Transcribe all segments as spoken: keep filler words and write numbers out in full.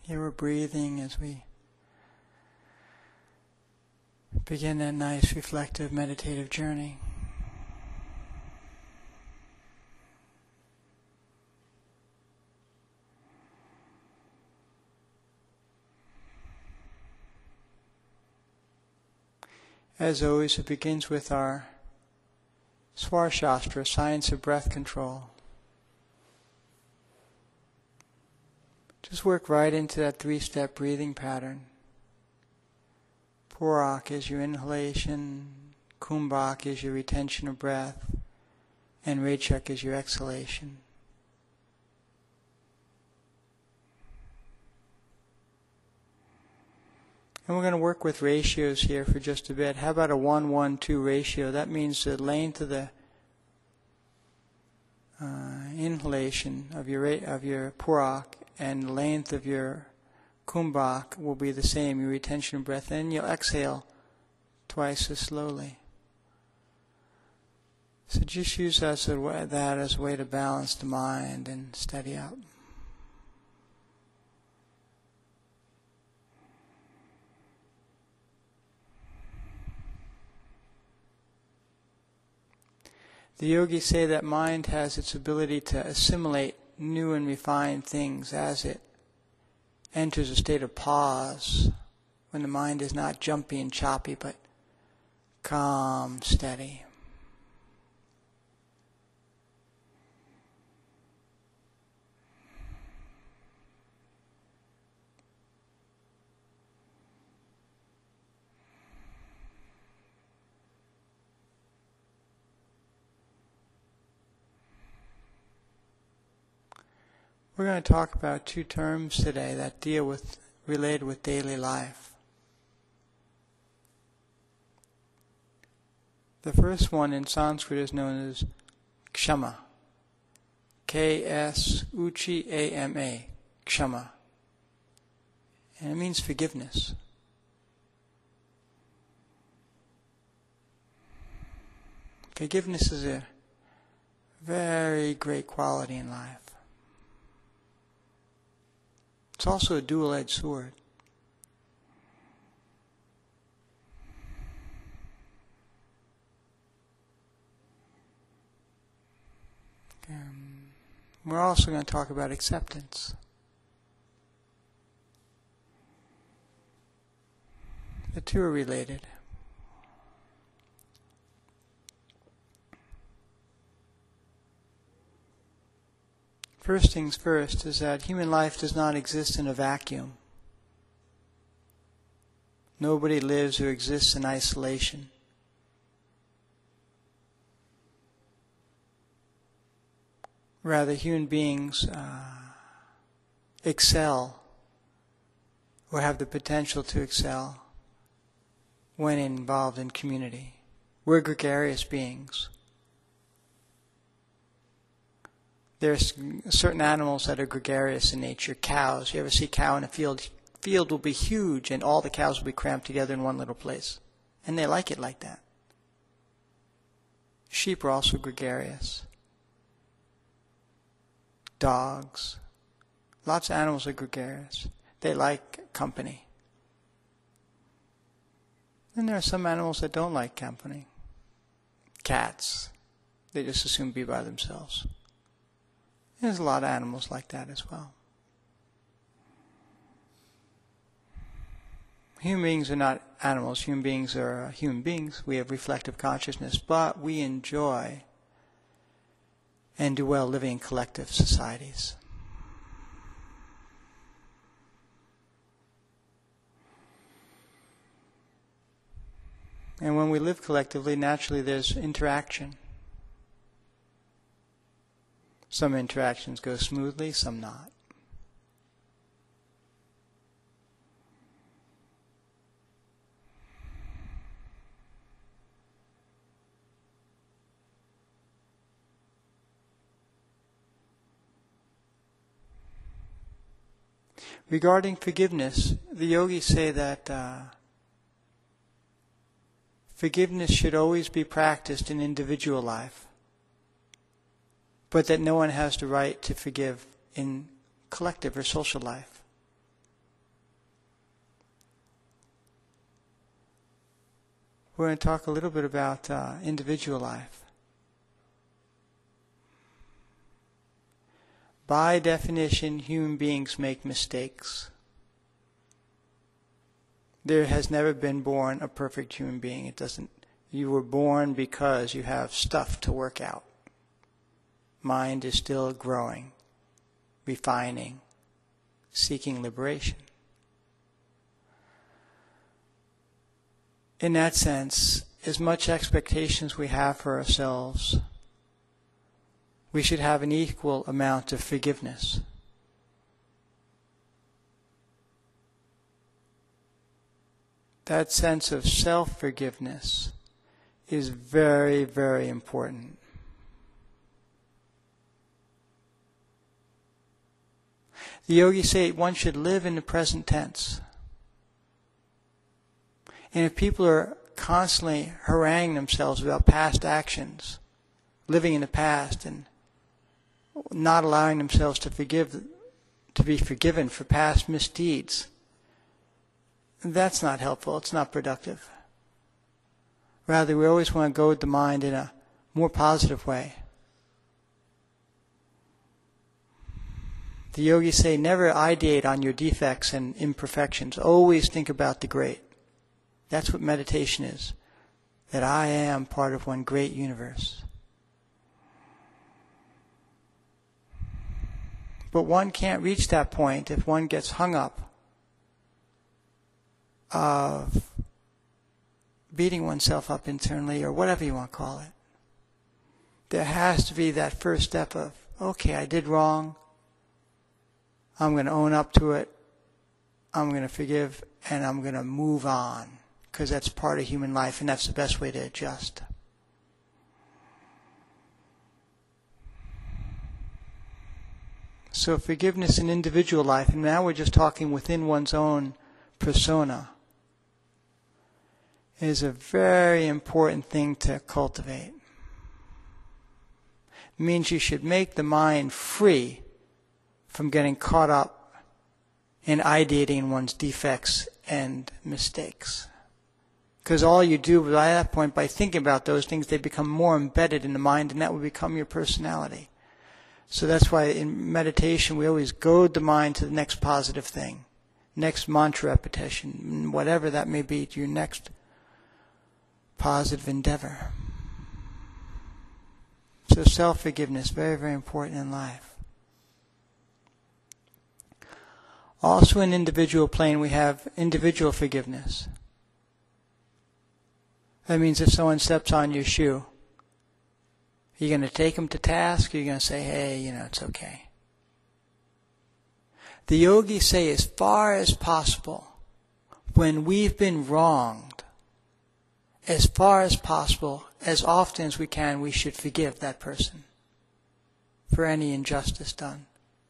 Here we're breathing as we begin that nice reflective meditative journey. As always, it begins with our Swarshastra, science of breath control. Just work right into that three-step breathing pattern. Purak is your inhalation, Kumbhak is your retention of breath, and Rechak is your exhalation. And we're going to work with ratios here for just a bit. How about a one one two ratio? That means the length of the uh, inhalation of your of your Purak and the length of your Kumbhak will be the same, your retention of breath. And you'll exhale twice as slowly. So just use that as a way, that as a way to balance the mind and steady up. The yogis say that mind has its ability to assimilate new and refined things as it enters a state of pause, when the mind is not jumpy and choppy, but calm, steady. We're going to talk about two terms today that deal with, related with daily life. The first one in Sanskrit is known as Kshama. K S U C H A M A. Kshama. And it means forgiveness. Forgiveness is a very great quality in life. It's also a dual-edged sword. Um, we're also going to talk about acceptance. The two are related. First things first is that human life does not exist in a vacuum. Nobody lives or exists in isolation. Rather, human beings uh, excel or have the potential to excel when involved in community. We're gregarious beings. There are certain animals that are gregarious in nature. Cows. You ever see a cow in a field? Field will be huge and all the cows will be cramped together in one little place. And they like it like that. Sheep are also gregarious. Dogs. Lots of animals are gregarious. They like company. Then there are some animals that don't like company. Cats. They just assume to be by themselves. There's a lot of animals like that as well. Human beings are not animals. Human beings are uh, human beings. We have reflective consciousness, but we enjoy and do well living in collective societies. And when we live collectively, naturally there's interaction. Some interactions go smoothly, some not. Regarding forgiveness, the yogis say that uh, forgiveness should always be practiced in individual life, but that no one has the right to forgive in collective or social life. we're going to talk a little bit about uh, individual life. By definition, human beings make mistakes. There has never been born a perfect human being. It doesn't. You were born because you have stuff to work out. Mind is still growing, refining, seeking liberation. In that sense, as much expectations we have for ourselves, we should have an equal amount of forgiveness. That sense of self-forgiveness is very, very important. The yogis say one should live in the present tense. And if people are constantly haranguing themselves about past actions, living in the past and not allowing themselves to forgive, to be forgiven for past misdeeds, that's not helpful. It's not productive. Rather, we always want to goad the mind in a more positive way. The yogis say never ideate on your defects and imperfections. Always think about the great. That's what meditation is. That I am part of one great universe. But one can't reach that point if one gets hung up of beating oneself up internally, or whatever you want to call it. There has to be that first step of, okay, I did wrong. I'm going to own up to it. I'm going to forgive, and I'm going to move on, because that's part of human life, and that's the best way to adjust. So forgiveness in individual life, and now we're just talking within one's own persona, is a very important thing to cultivate. It means you should make the mind free from getting caught up in ideating one's defects and mistakes. Because all you do by that point, by thinking about those things, they become more embedded in the mind, and that will become your personality. So that's why in meditation we always goad the mind to the next positive thing, next mantra repetition, whatever that may be, to your next positive endeavor. So self-forgiveness, very, very important in life. Also in individual plane we have individual forgiveness. That means if someone steps on your shoe, you're going to take them to task, or you're going to say, hey, you know, it's okay. The yogis say as far as possible, when we've been wronged, as far as possible, as often as we can, we should forgive that person for any injustice done.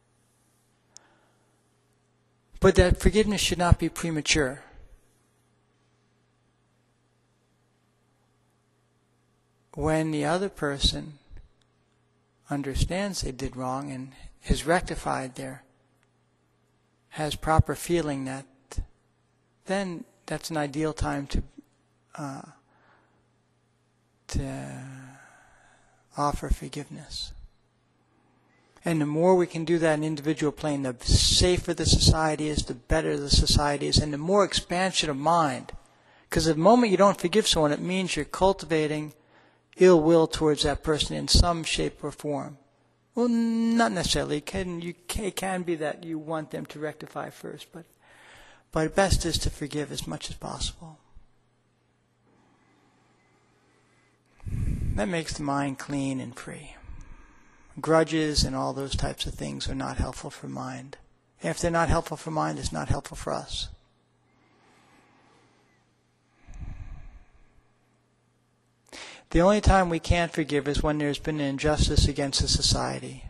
But that forgiveness should not be premature. When the other person understands they did wrong and is rectified there, has proper feeling, that then that's an ideal time to uh, to offer forgiveness. And the more we can do that in individual plane, the safer the society is, the better the society is, and the more expansion of mind. Because the moment you don't forgive someone, it means you're cultivating ill will towards that person in some shape or form. Well, not necessarily. It can, you, it can be that you want them to rectify first, but but best is to forgive as much as possible. That makes the mind clean and free. Grudges and all those types of things are not helpful for mind. And if they're not helpful for mind, it's not helpful for us. The only time we can't forgive is when there's been an injustice against a society.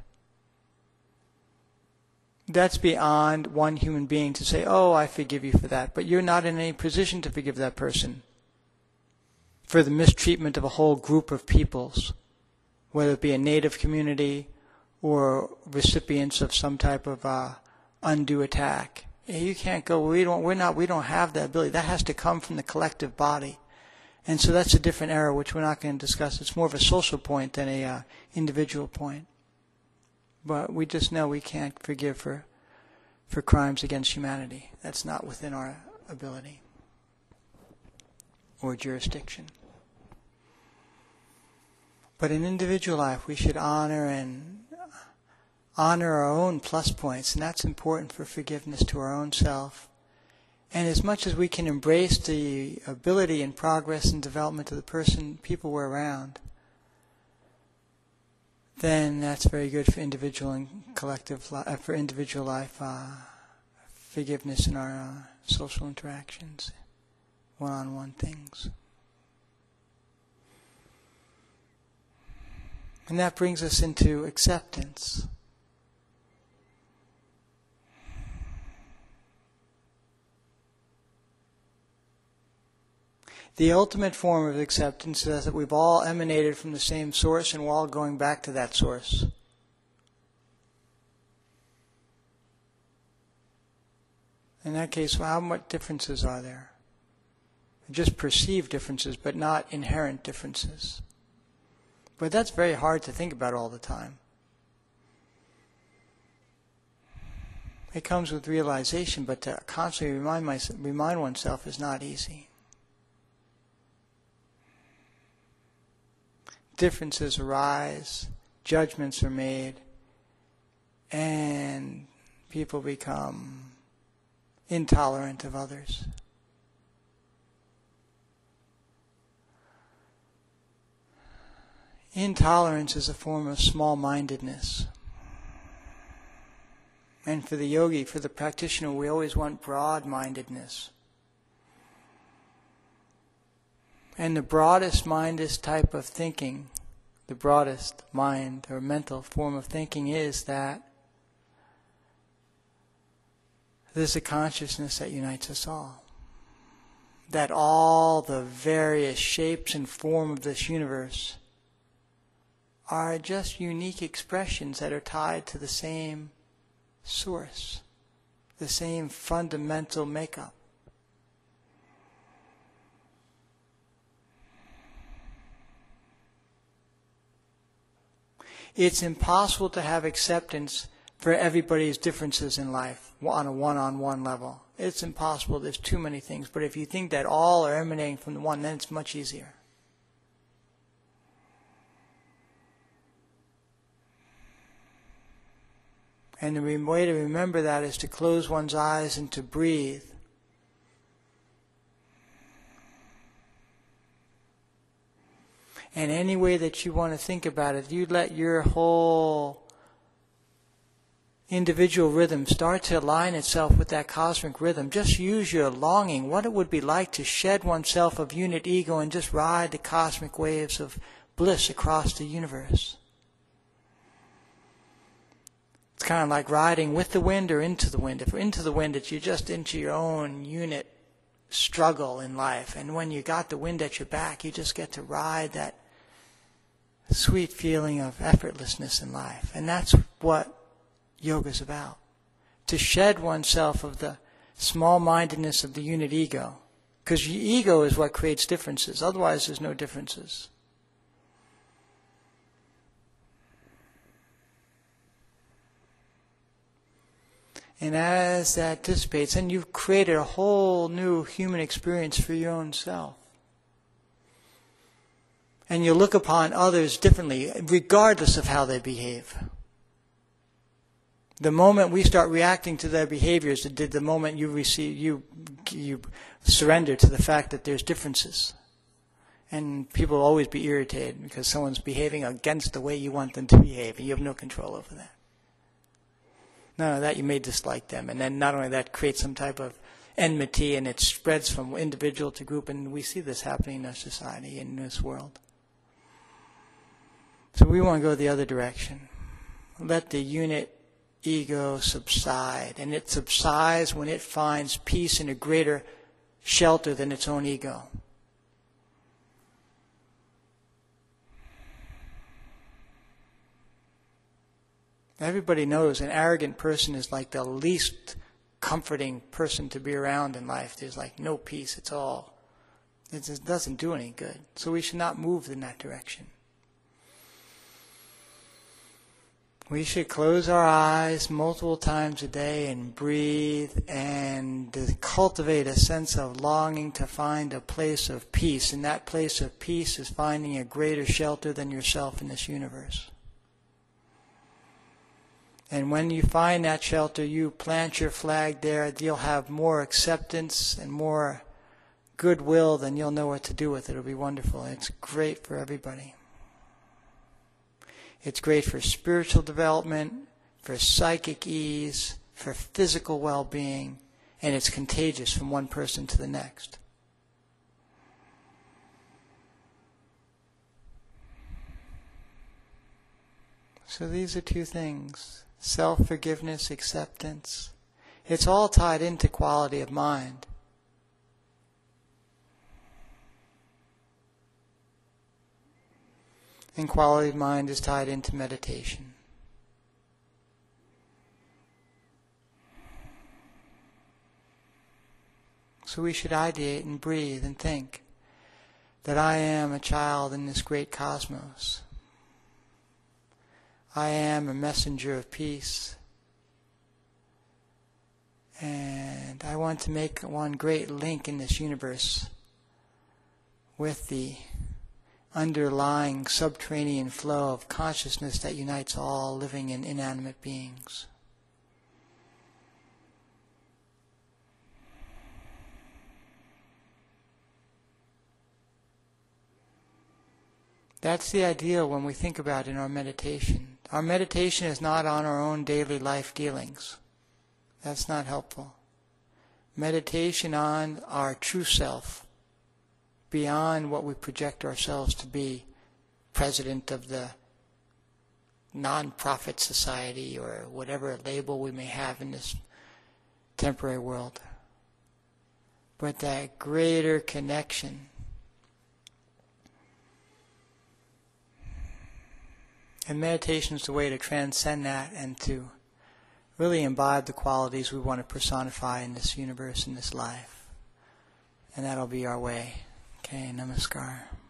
That's beyond one human being to say, oh, I forgive you for that. But you're not in any position to forgive that person for the mistreatment of a whole group of peoples, whether it be a native community or recipients of some type of uh, undue attack. You can't go, we don't, we're not, we don't have that ability. That has to come from the collective body. And so that's a different era, which we're not going to discuss. It's more of a social point than a uh, individual point. But we just know we can't forgive for for crimes against humanity. That's not within our ability or jurisdiction. But in individual life, we should honor and honor our own plus points, and that's important for forgiveness to our own self. And as much as we can embrace the ability and progress and development of the person, people we're around, then that's very good for individual and collective li- uh, for individual life, uh, forgiveness in our uh, social interactions, one-on-one things. And that brings us into acceptance. The ultimate form of acceptance is that we've all emanated from the same source and we're all going back to that source. In that case, well, how much differences are there? Just perceived differences, but not inherent differences. But that's very hard to think about all the time. It comes with realization, but to constantly remind, myself, remind oneself is not easy. Differences arise, judgments are made, and people become intolerant of others. Intolerance is a form of small-mindedness. And for the yogi, for the practitioner, we always want broad-mindedness. And the broadest mindest type of thinking, the broadest mind or mental form of thinking is that there's a consciousness that unites us all. That all the various shapes and form of this universe are just unique expressions that are tied to the same source, the same fundamental makeup. It's impossible to have acceptance for everybody's differences in life on a one-on-one level. It's impossible. There's too many things. But if you think that all are emanating from the one, then it's much easier. And the way to remember that is to close one's eyes and to breathe. And any way that you want to think about it, you let your whole individual rhythm start to align itself with that cosmic rhythm. Just use your longing, what it would be like to shed oneself of unit ego and just ride the cosmic waves of bliss across the universe. It's kind of like riding with the wind or into the wind. If you're into the wind, it's you're just into your own unit struggle in life. And when you got the wind at your back, you just get to ride that sweet feeling of effortlessness in life. And that's what yoga's about. To shed oneself of the small-mindedness of the unit ego. Because ego is what creates differences. Otherwise, there's no differences. And as that dissipates, then you've created a whole new human experience for your own self. And you look upon others differently, regardless of how they behave. The moment we start reacting to their behaviors, did the moment you receive, you you surrender to the fact that there's differences. And people will always be irritated because someone's behaving against the way you want them to behave, and you have no control over that. Not only that, you may dislike them, and then not only that, create some type of enmity, and it spreads from individual to group, and we see this happening in our society, in this world. So we want to go the other direction. Let the unit ego subside, and it subsides when it finds peace in a greater shelter than its own ego. Everybody knows an arrogant person is like the least comforting person to be around in life. There's like no peace. It's all It just doesn't do any good. So we should not move in that direction. We should close our eyes multiple times a day and breathe and cultivate a sense of longing to find a place of peace. And that place of peace is finding a greater shelter than yourself in this universe. And when you find that shelter, you plant your flag there, you'll have more acceptance and more goodwill than you'll know what to do with it. It'll be wonderful. It's great for everybody. It's great for spiritual development, for psychic ease, for physical well-being, and it's contagious from one person to the next. So these are two things: self-forgiveness, acceptance. It's all tied into quality of mind. And quality of mind is tied into meditation. So we should ideate and breathe and think that I am a child in this great cosmos. I am a messenger of peace. And I want to make one great link in this universe with the underlying subterranean flow of consciousness that unites all living and inanimate beings. That's the ideal when we think about in our meditation. Our meditation is not on our own daily life dealings. That's not helpful. Meditation on our true self, beyond what we project ourselves to be, president of the non-profit society or whatever label we may have in this temporary world. But that greater connection. And meditation is the way to transcend that and to really imbibe the qualities we want to personify in this universe, in this life. And that'll be our way. Okay, namaskar.